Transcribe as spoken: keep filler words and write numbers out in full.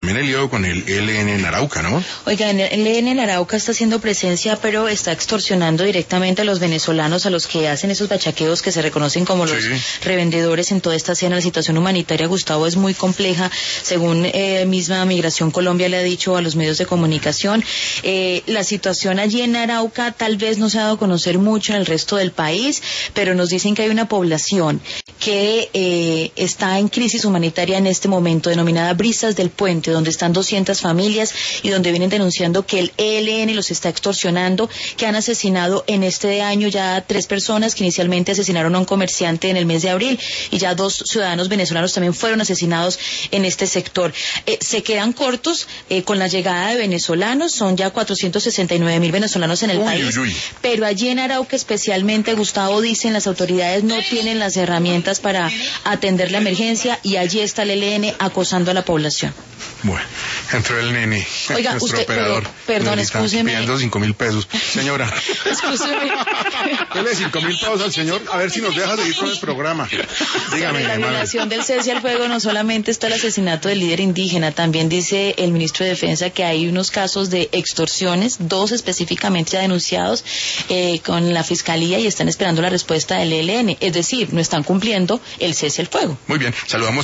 También el lío con el E L N en Arauca, ¿no? Oiga, el E L N en Arauca está haciendo presencia, pero está extorsionando directamente a los venezolanos, a los que hacen esos bachaqueos que se reconocen como los sí. revendedores en toda esta escena. La situación humanitaria, Gustavo, es muy compleja, según eh, misma Migración Colombia le ha dicho a los medios de comunicación. Eh, la situación allí en Arauca tal vez no se ha dado a conocer mucho en el resto del país, pero nos dicen que hay una población que eh, está en crisis humanitaria en este momento, denominada Brisas del Puente, donde están doscientas familias y donde vienen denunciando que el E L N los está extorsionando, que han asesinado en este año ya tres personas, que inicialmente asesinaron a un comerciante en el mes de abril, y ya dos ciudadanos venezolanos también fueron asesinados en este sector. Eh, se quedan cortos eh, con la llegada de venezolanos, son ya cuatrocientos sesenta y nueve mil venezolanos en el uy, país, uy, uy. Pero allí en Arauca especialmente, Gustavo, dicen las autoridades no tienen las herramientas para atender la emergencia, y allí está el E L N acosando a la población. Bueno, entró el nene, Oiga, nuestro usted, operador. Pero, perdón, excúseme. Pidiendo cinco mil pesos. Señora. Excúseme. Dele cinco mil pesos al señor, a ver si nos deja seguir con el programa. Dígame, en la madre. violación del cese al fuego no solamente está el asesinato del líder indígena, también dice el ministro de Defensa que hay unos casos de extorsiones, dos específicamente ya denunciados eh, con la Fiscalía, y están esperando la respuesta del E L N. Es decir, no están cumpliendo el cese al fuego. Muy bien, saludamos